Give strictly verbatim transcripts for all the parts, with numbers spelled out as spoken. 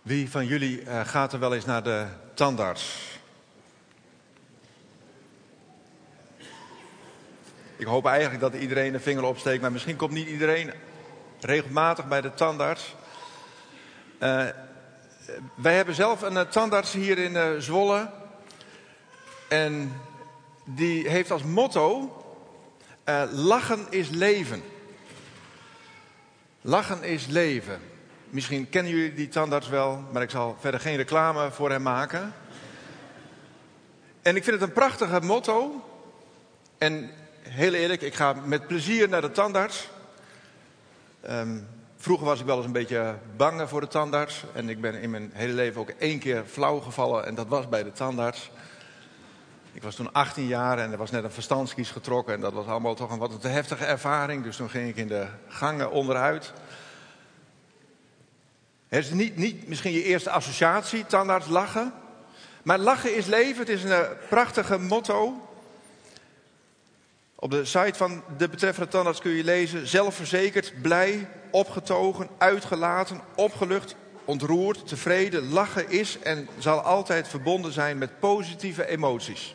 Wie van jullie uh, gaat er wel eens naar de tandarts? Ik hoop eigenlijk dat iedereen de vinger opsteekt, maar misschien komt niet iedereen regelmatig bij de tandarts. Uh, wij hebben zelf een uh, tandarts hier in uh, Zwolle. En die heeft als motto, uh, lachen is leven. Lachen is leven. Misschien kennen jullie die tandarts wel, maar ik zal verder geen reclame voor hem maken. En ik vind het een prachtige motto. En heel eerlijk, ik ga met plezier naar de tandarts. Um, vroeger was ik wel eens een beetje bang voor de tandarts. En ik ben in mijn hele leven ook één keer flauw gevallen en dat was bij de tandarts. Ik was toen achttien jaar en er was net een verstandskies getrokken. En dat was allemaal toch een wat te heftige ervaring. Dus toen ging ik in de gangen onderuit. Het is niet, niet misschien je eerste associatie, tandarts lachen. Maar lachen is leven, het is een prachtige motto. Op de site van de betreffende tandarts kun je lezen: zelfverzekerd, blij, opgetogen, uitgelaten, opgelucht, ontroerd, tevreden. Lachen is en zal altijd verbonden zijn met positieve emoties.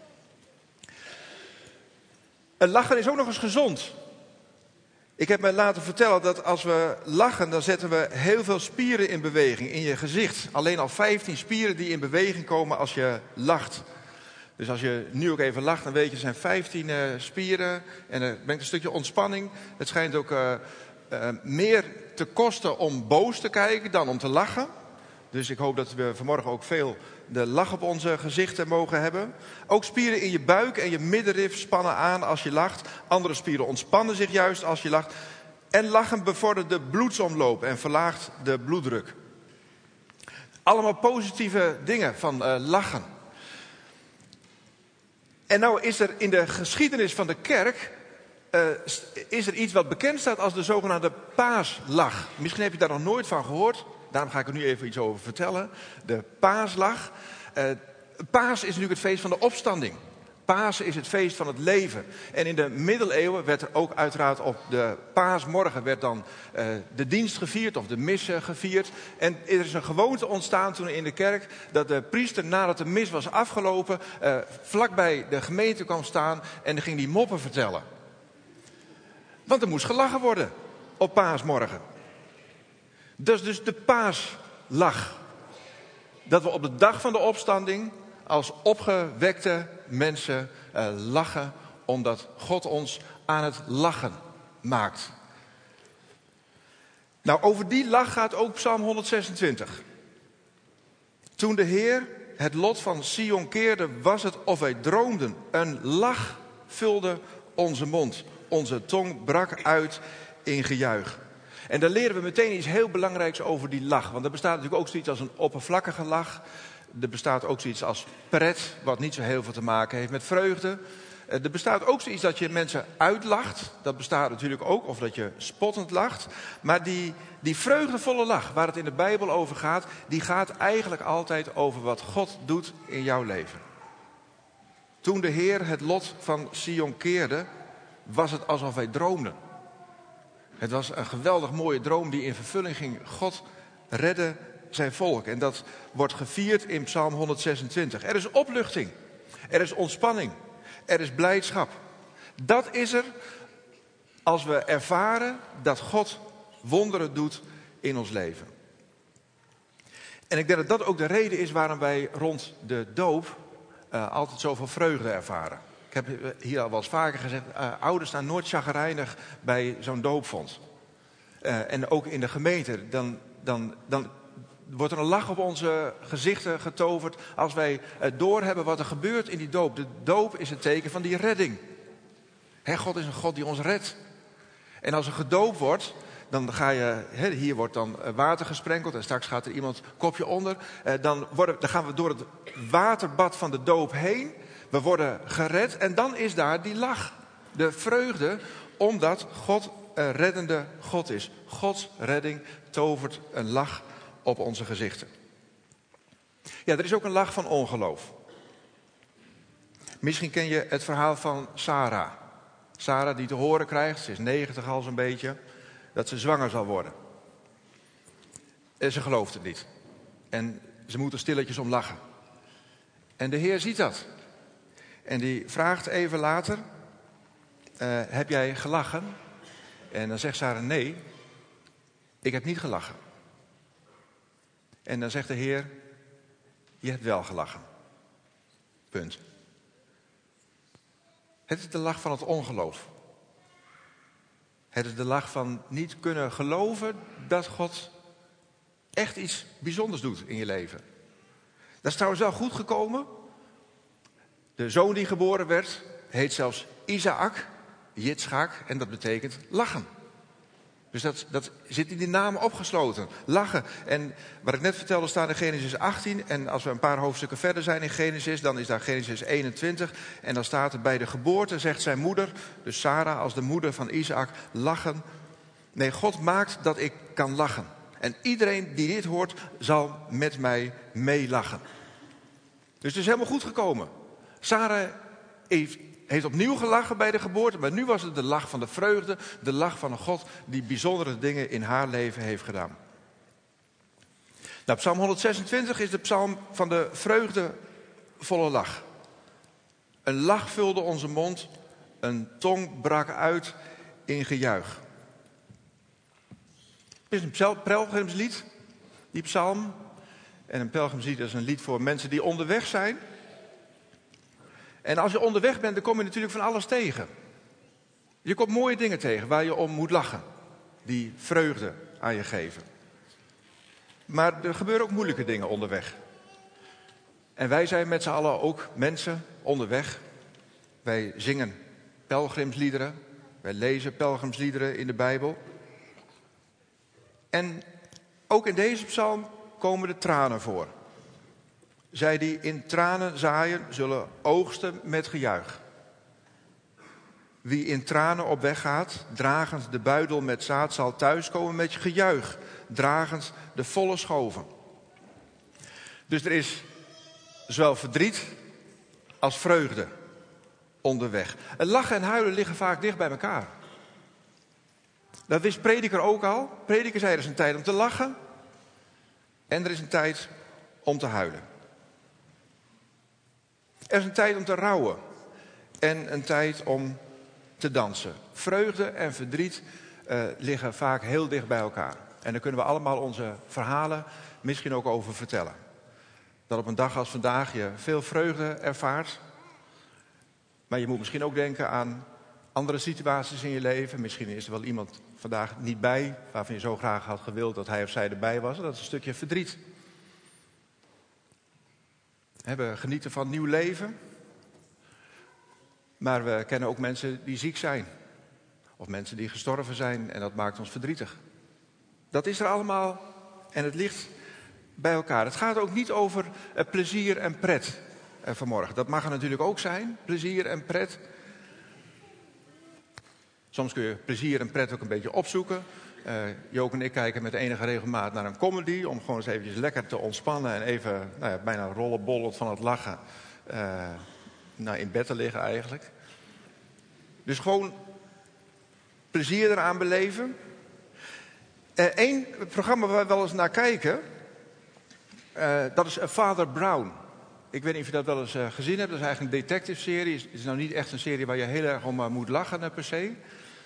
En lachen is ook nog eens gezond. Ik heb mij laten vertellen dat als we lachen, dan zetten we heel veel spieren in beweging in je gezicht. Alleen al vijftien spieren die in beweging komen als je lacht. Dus als je nu ook even lacht, dan weet je, er zijn vijftien uh, spieren en er brengt een stukje ontspanning. Het schijnt ook uh, uh, meer te kosten om boos te kijken dan om te lachen. Dus ik hoop dat we vanmorgen ook veel de lach op onze gezichten mogen hebben. Ook spieren in je buik en je middenrif spannen aan als je lacht. Andere spieren ontspannen zich juist als je lacht. En lachen bevordert de bloedsomloop en verlaagt de bloeddruk. Allemaal positieve dingen van uh, lachen. En nou is er in de geschiedenis van de kerk uh, is er iets wat bekend staat als de zogenaamde paaslach. Misschien heb je daar nog nooit van gehoord. Daarom ga ik er nu even iets over vertellen. De paaslach. Uh, Paas is natuurlijk het feest van de opstanding. Pasen is het feest van het leven. En in de middeleeuwen werd er ook uiteraard op de paasmorgen werd dan uh, de dienst gevierd of de mis gevierd. En er is een gewoonte ontstaan toen in de kerk dat de priester nadat de mis was afgelopen uh, vlakbij de gemeente kwam staan en dan ging die moppen vertellen. Want er moest gelachen worden op paasmorgen. Dat is dus de paaslach. Dat we op de dag van de opstanding als opgewekte mensen uh, lachen, omdat God ons aan het lachen maakt. Nou, over die lach gaat ook Psalm honderdzesentwintig. Toen de Heer het lot van Sion keerde, was het of wij droomden. Een lach vulde onze mond. Onze tong brak uit in gejuich. En dan leren we meteen iets heel belangrijks over die lach. Want er bestaat natuurlijk ook zoiets als een oppervlakkige lach. Er bestaat ook zoiets als pret, wat niet zo heel veel te maken heeft met vreugde. Er bestaat ook zoiets dat je mensen uitlacht. Dat bestaat natuurlijk ook, of dat je spottend lacht. Maar die, die vreugdevolle lach, waar het in de Bijbel over gaat, die gaat eigenlijk altijd over wat God doet in jouw leven. Toen de Heer het lot van Sion keerde, was het alsof wij droomden. Het was een geweldig mooie droom die in vervulling ging. God redde zijn volk. En dat wordt gevierd in Psalm honderdzesentwintig. Er is opluchting. Er is ontspanning. Er is blijdschap. Dat is er als we ervaren dat God wonderen doet in ons leven. En ik denk dat dat ook de reden is waarom wij rond de doop uh, altijd zoveel vreugde ervaren. Ik heb hier al wel eens vaker gezegd, uh, ouders staan nooit chagrijnig bij zo'n doopvond. Uh, en ook in de gemeente, dan, dan, dan wordt er een lach op onze gezichten getoverd als wij uh, doorhebben wat er gebeurt in die doop. De doop is een teken van die redding. He, God is een God die ons redt. En als er gedoopt wordt, dan ga je, he, hier wordt dan water gesprenkeld en straks gaat er iemand kopje onder. Uh, dan, worden, dan gaan we door het waterbad van de doop heen. We worden gered en dan is daar die lach. De vreugde, omdat God een reddende God is. Gods redding tovert een lach op onze gezichten. Ja, er is ook een lach van ongeloof. Misschien ken je het verhaal van Sarah. Sarah die te horen krijgt, ze is negentig al zo'n beetje, dat ze zwanger zal worden. En ze gelooft het niet. En ze moeten stilletjes om lachen. En de Heer ziet dat. En die vraagt even later, uh, heb jij gelachen? En dan zegt Sarah, nee, ik heb niet gelachen. En dan zegt de Heer, je hebt wel gelachen. Punt. Het is de lach van het ongeloof. Het is de lach van niet kunnen geloven dat God echt iets bijzonders doet in je leven. Dat is trouwens wel goed gekomen. De zoon die geboren werd, heet zelfs Isaac, Jitschak, en dat betekent lachen. Dus dat, dat zit in die naam opgesloten. Lachen. En wat ik net vertelde staat in Genesis achttien. En als we een paar hoofdstukken verder zijn in Genesis, dan is daar Genesis eenentwintig. En dan staat er bij de geboorte, zegt zijn moeder, dus Sarah als de moeder van Isaac, lachen. Nee, God maakt dat ik kan lachen. En iedereen die dit hoort, zal met mij meelachen. Dus het is helemaal goed gekomen. Sarah heeft... heeft opnieuw gelachen bij de geboorte, maar nu was het de lach van de vreugde, de lach van een God die bijzondere dingen in haar leven heeft gedaan. Nou, Psalm honderdzesentwintig is de psalm van de vreugdevolle lach. Een lach vulde onze mond, een tong brak uit in gejuich. Het is een pelgrimslied, die psalm. En een pelgrimslied is een lied voor mensen die onderweg zijn. En als je onderweg bent, dan kom je natuurlijk van alles tegen. Je komt mooie dingen tegen waar je om moet lachen. Die vreugde aan je geven. Maar er gebeuren ook moeilijke dingen onderweg. En wij zijn met z'n allen ook mensen onderweg. Wij zingen pelgrimsliederen. Wij lezen pelgrimsliederen in de Bijbel. En ook in deze psalm komen de tranen voor. Zij die in tranen zaaien, zullen oogsten met gejuich. Wie in tranen op weg gaat, dragend de buidel met zaad, zal thuiskomen met gejuich, dragend de volle schoven. Dus er is zowel verdriet als vreugde onderweg. En lachen en huilen liggen vaak dicht bij elkaar. Dat wist Prediker ook al. Prediker zei, er is een tijd om te lachen en er is een tijd om te huilen. Er is een tijd om te rouwen en een tijd om te dansen. Vreugde en verdriet uh, liggen vaak heel dicht bij elkaar. En daar kunnen we allemaal onze verhalen misschien ook over vertellen. Dat op een dag als vandaag je veel vreugde ervaart. Maar je moet misschien ook denken aan andere situaties in je leven. Misschien is er wel iemand vandaag niet bij waarvan je zo graag had gewild dat hij of zij erbij was. Dat is een stukje verdriet. We genieten van nieuw leven. Maar we kennen ook mensen die ziek zijn. Of mensen die gestorven zijn en dat maakt ons verdrietig. Dat is er allemaal en het ligt bij elkaar. Het gaat ook niet over uh, plezier en pret uh, vanmorgen. Dat mag er natuurlijk ook zijn, plezier en pret. Soms kun je plezier en pret ook een beetje opzoeken. Uh, Jook en ik kijken met enige regelmaat naar een comedy om gewoon eens eventjes lekker te ontspannen en even nou ja, bijna rollenbollend van het lachen uh, nou, in bed te liggen eigenlijk. Dus gewoon plezier eraan beleven. Eén uh, programma waar we wel eens naar kijken, uh, dat is Father Brown. Ik weet niet of je dat wel eens uh, gezien hebt. Dat is eigenlijk een detective serie. Het is nou niet echt een serie waar je heel erg om uh, moet lachen uh, per se.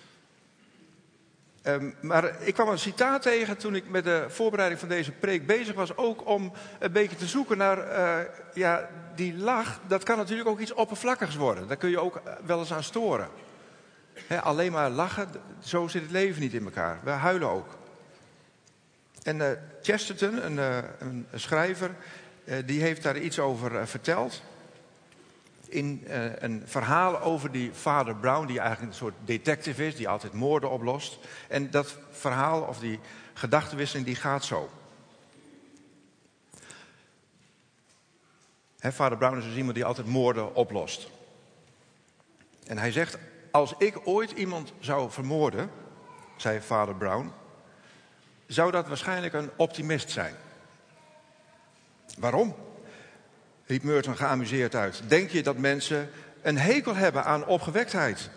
Um, maar ik kwam een citaat tegen toen ik met de voorbereiding van deze preek bezig was. Ook om een beetje te zoeken naar uh, ja, die lach. Dat kan natuurlijk ook iets oppervlakkigs worden. Daar kun je ook wel eens aan storen. He, alleen maar lachen, zo zit het leven niet in elkaar. We huilen ook. En uh, Chesterton, een, uh, een, een schrijver, uh, die heeft daar iets over uh, verteld. In uh, een verhaal over die Father Brown, die eigenlijk een soort detective is, die altijd moorden oplost. En dat verhaal, of die gedachtenwisseling, die gaat zo. He, Father Brown is dus iemand die altijd moorden oplost. En hij zegt, als ik ooit iemand zou vermoorden, zei Father Brown, zou dat waarschijnlijk een optimist zijn. Waarom? Riep Merton geamuseerd uit. Denk je dat mensen een hekel hebben aan opgewektheid?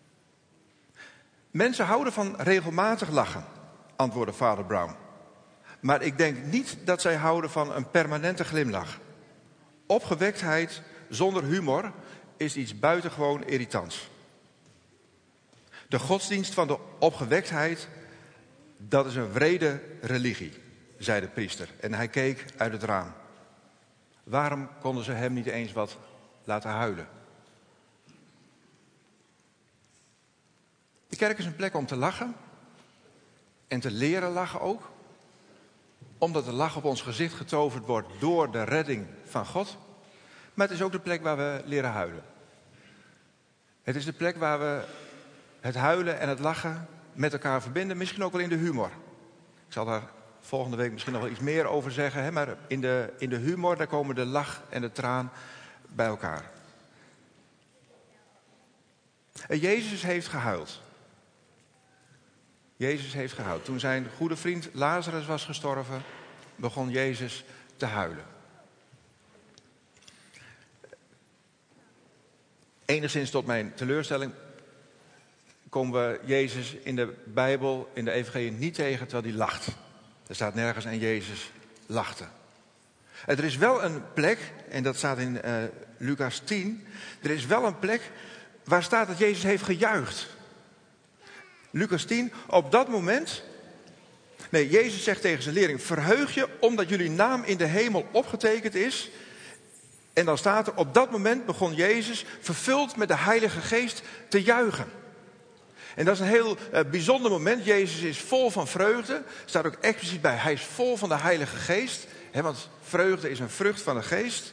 Mensen houden van regelmatig lachen, antwoordde Father Brown. Maar ik denk niet dat zij houden van een permanente glimlach. Opgewektheid zonder humor is iets buitengewoon irritants. De godsdienst van de opgewektheid, dat is een wrede religie, zei de priester. En hij keek uit het raam. Waarom konden ze hem niet eens wat laten huilen? De kerk is een plek om te lachen. En te leren lachen ook. Omdat de lach op ons gezicht getoverd wordt door de redding van God. Maar het is ook de plek waar we leren huilen. Het is de plek waar we het huilen en het lachen met elkaar verbinden. Misschien ook wel in de humor. Ik zal daar volgende week misschien nog wel iets meer over zeggen. Hè? Maar in de, in de humor, daar komen de lach en de traan bij elkaar. En Jezus heeft gehuild. Jezus heeft gehuild. Toen zijn goede vriend Lazarus was gestorven, begon Jezus te huilen. Enigszins tot mijn teleurstelling komen we Jezus in de Bijbel, in de evangelie niet tegen terwijl hij lacht. Er staat nergens en Jezus lachte. Er is wel een plek, en dat staat in uh, Lucas tien. Er is wel een plek waar staat dat Jezus heeft gejuicht. Lucas tien, op dat moment. Nee, Jezus zegt tegen zijn leerling: verheug je omdat jullie naam in de hemel opgetekend is. En dan staat er, op dat moment begon Jezus vervuld met de Heilige Geest te juichen. En dat is een heel uh, bijzonder moment. Jezus is vol van vreugde. Er staat ook expliciet bij, hij is vol van de Heilige Geest. Hè, want vreugde is een vrucht van de Geest.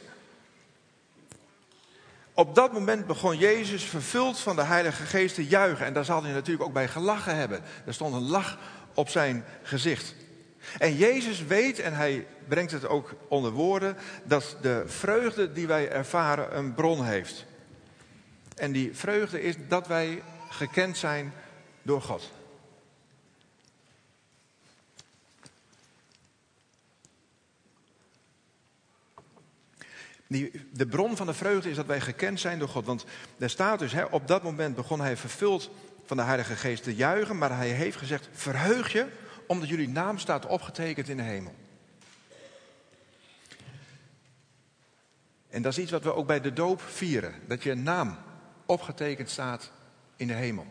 Op dat moment begon Jezus vervuld van de Heilige Geest te juichen. En daar zal hij natuurlijk ook bij gelachen hebben. Er stond een lach op zijn gezicht. En Jezus weet, en hij brengt het ook onder woorden, dat de vreugde die wij ervaren een bron heeft. En die vreugde is dat wij gekend zijn door God. Die, de bron van de vreugde is dat wij gekend zijn door God. Want er staat dus, hè, op dat moment begon hij vervuld van de Heilige Geest te juichen. Maar hij heeft gezegd, verheug je, omdat jullie naam staat opgetekend in de hemel. En dat is iets wat we ook bij de doop vieren. Dat je naam opgetekend staat in de hemel.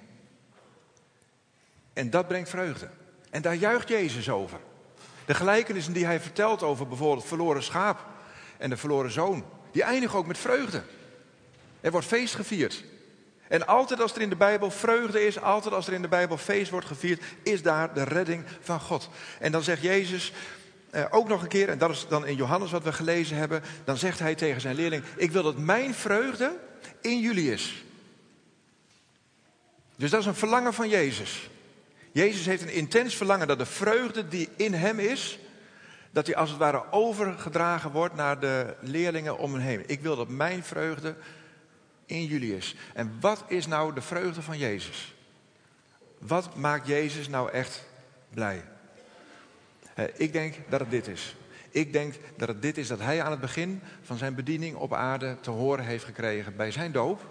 En dat brengt vreugde. En daar juicht Jezus over. De gelijkenissen die hij vertelt over bijvoorbeeld het verloren schaap en de verloren zoon, die eindigen ook met vreugde. Er wordt feest gevierd. En altijd als er in de Bijbel vreugde is, altijd als er in de Bijbel feest wordt gevierd, is daar de redding van God. En dan zegt Jezus eh, ook nog een keer, en dat is dan in Johannes wat we gelezen hebben, dan zegt hij tegen zijn leerling, ik wil dat mijn vreugde in jullie is. Dus dat is een verlangen van Jezus. Jezus heeft een intens verlangen dat de vreugde die in hem is, dat die als het ware overgedragen wordt naar de leerlingen om hem heen. Ik wil dat mijn vreugde in jullie is. En wat is nou de vreugde van Jezus? Wat maakt Jezus nou echt blij? Ik denk dat het dit is. Ik denk dat het dit is dat hij aan het begin van zijn bediening op aarde te horen heeft gekregen bij zijn doop.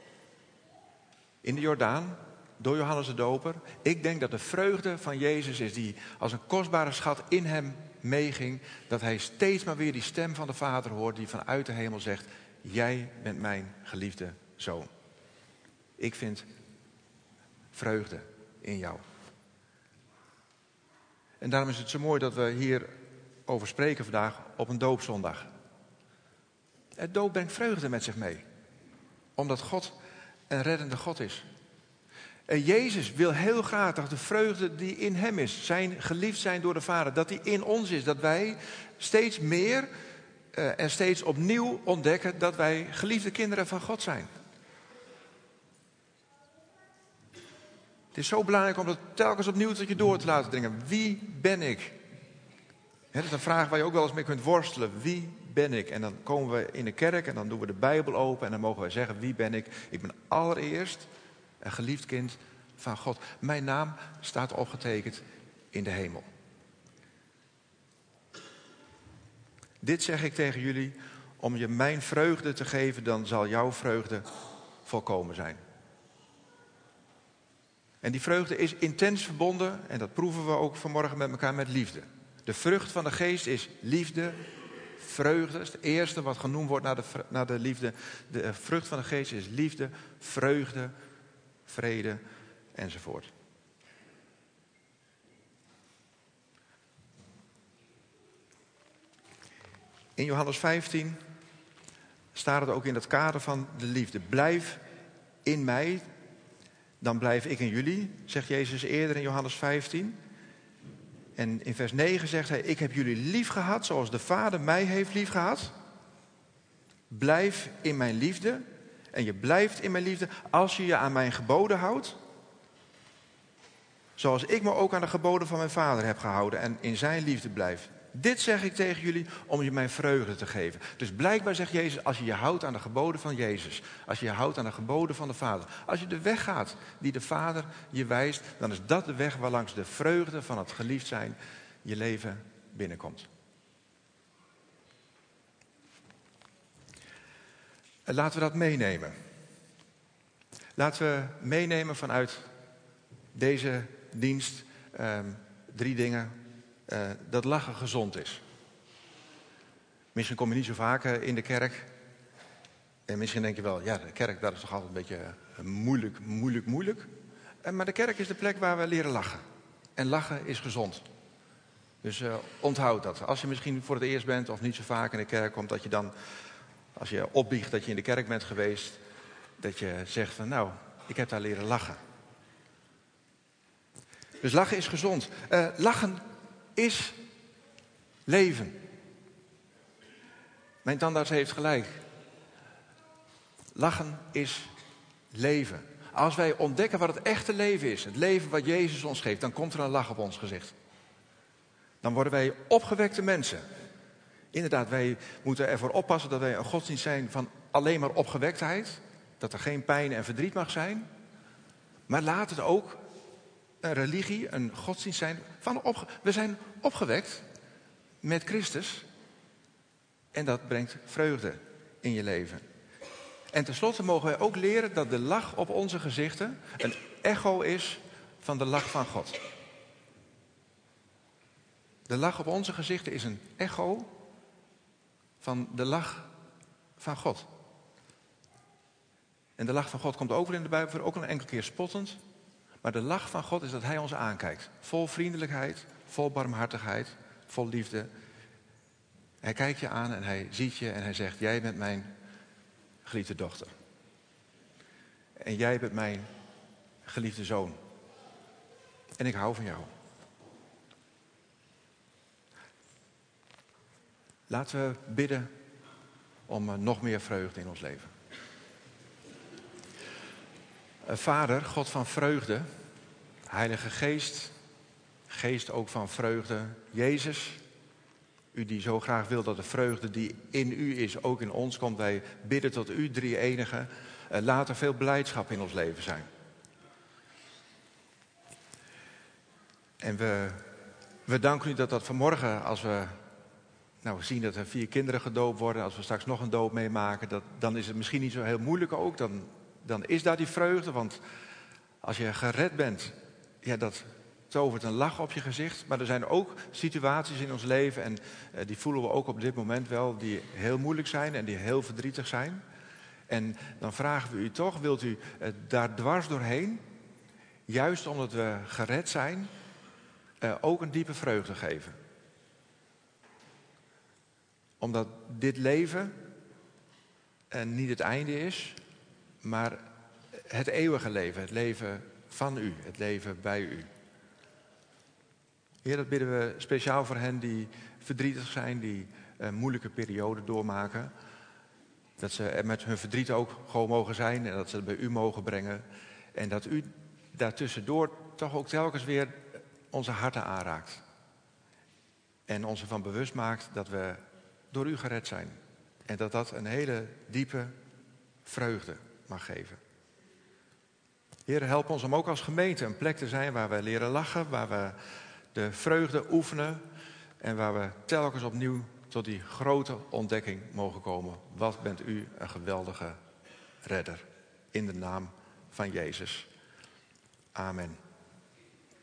In de Jordaan, door Johannes de Doper. Ik denk dat de vreugde van Jezus is die als een kostbare schat in hem meeging. Dat hij steeds maar weer die stem van de Vader hoort die vanuit de hemel zegt, jij bent mijn geliefde zoon. Ik vind vreugde in jou. En daarom is het zo mooi dat we hier over spreken vandaag op een doopzondag. Het doop brengt vreugde met zich mee. Omdat God een reddende God is. En Jezus wil heel graag dat de vreugde die in hem is, zijn geliefd zijn door de Vader, dat die in ons is. Dat wij steeds meer uh, en steeds opnieuw ontdekken dat wij geliefde kinderen van God zijn. Het is zo belangrijk om dat telkens opnieuw tot je door te laten dringen. Wie ben ik? Dat is een vraag waar je ook wel eens mee kunt worstelen. Wie ben ik? En dan komen we in de kerk en dan doen we de Bijbel open en dan mogen wij zeggen, wie ben ik? Ik ben allereerst een geliefd kind van God. Mijn naam staat opgetekend in de hemel. Dit zeg ik tegen jullie om je mijn vreugde te geven, dan zal jouw vreugde volkomen zijn. En die vreugde is intens verbonden, en dat proeven we ook vanmorgen met elkaar, met liefde. De vrucht van de geest is liefde, vreugde. Dat is het eerste wat genoemd wordt na de, na de liefde. De vrucht van de geest is liefde, vreugde, vrede enzovoort. In Johannes vijftien staat het ook in het kader van de liefde. Blijf in mij, dan blijf ik in jullie, zegt Jezus eerder in Johannes vijftien. En in vers negen zegt hij, ik heb jullie lief gehad zoals de Vader mij heeft lief gehad. Blijf in mijn liefde. En je blijft in mijn liefde als je je aan mijn geboden houdt. Zoals ik me ook aan de geboden van mijn Vader heb gehouden en in zijn liefde blijf. Dit zeg ik tegen jullie om je mijn vreugde te geven. Dus blijkbaar zegt Jezus, als je je houdt aan de geboden van Jezus. Als je je houdt aan de geboden van de Vader. Als je de weg gaat die de Vader je wijst, dan is dat de weg waarlangs de vreugde van het geliefd zijn je leven binnenkomt. En laten we dat meenemen. Laten we meenemen vanuit deze dienst eh, drie dingen. Uh, dat lachen gezond is. Misschien kom je niet zo vaak uh, in de kerk. En misschien denk je wel, ja, de kerk dat is toch altijd een beetje uh, moeilijk, moeilijk, moeilijk. Uh, maar de kerk is de plek waar we leren lachen. En lachen is gezond. Dus uh, onthoud dat. Als je misschien voor het eerst bent of niet zo vaak in de kerk komt, dat je dan, als je opbiecht dat je in de kerk bent geweest, dat je zegt van, nou, ik heb daar leren lachen. Dus lachen is gezond. Uh, lachen is leven. Mijn tandarts heeft gelijk. Lachen is leven. Als wij ontdekken wat het echte leven is, het leven wat Jezus ons geeft, dan komt er een lach op ons gezicht. Dan worden wij opgewekte mensen. Inderdaad, wij moeten ervoor oppassen dat wij een godsdienst zijn van alleen maar opgewektheid. Dat er geen pijn en verdriet mag zijn. Maar laat het ook een religie, een godsdienst zijn van opge... We zijn opgewekt met Christus. En dat brengt vreugde in je leven. En tenslotte mogen wij ook leren dat de lach op onze gezichten een echo is van de lach van God. De lach op onze gezichten is een echo van de lach van God. En de lach van God komt over in de Bijbel, ook een enkele keer spottend. Maar de lach van God is dat hij ons aankijkt. Vol vriendelijkheid, vol barmhartigheid, vol liefde. Hij kijkt je aan en hij ziet je en hij zegt, jij bent mijn geliefde dochter. En jij bent mijn geliefde zoon. En ik hou van jou. Laten we bidden om nog meer vreugde in ons leven. Vader, God van vreugde, Heilige Geest, Geest ook van vreugde, Jezus, u die zo graag wil dat de vreugde die in u is ook in ons komt. Wij bidden tot u, drie enige, laat er veel blijdschap in ons leven zijn. En we, we danken u dat dat vanmorgen, als we nou, zien dat er vier kinderen gedoopt worden, als we straks nog een doop meemaken, dat, dan is het misschien niet zo heel moeilijk ook. Dan, dan is daar die vreugde, want als je gered bent, ja, dat tovert een lach op je gezicht. Maar er zijn ook situaties in ons leven, en uh, die voelen we ook op dit moment wel, die heel moeilijk zijn en die heel verdrietig zijn. En dan vragen we u toch, wilt u uh, daar dwars doorheen, juist omdat we gered zijn, uh, ook een diepe vreugde geven. Omdat dit leven uh, niet het einde is, maar het eeuwige leven, het leven van u, het leven bij u. Heer, dat bidden we speciaal voor hen die verdrietig zijn, die een moeilijke periode doormaken. Dat ze er met hun verdriet ook gewoon mogen zijn en dat ze het bij u mogen brengen. En dat u daartussendoor toch ook telkens weer onze harten aanraakt. En ons ervan bewust maakt dat we door u gered zijn. En dat dat een hele diepe vreugde mag geven. Heer, help ons om ook als gemeente een plek te zijn waar we leren lachen, waar we de vreugde oefenen en waar we telkens opnieuw tot die grote ontdekking mogen komen. Wat bent u een geweldige redder. In de naam van Jezus. Amen.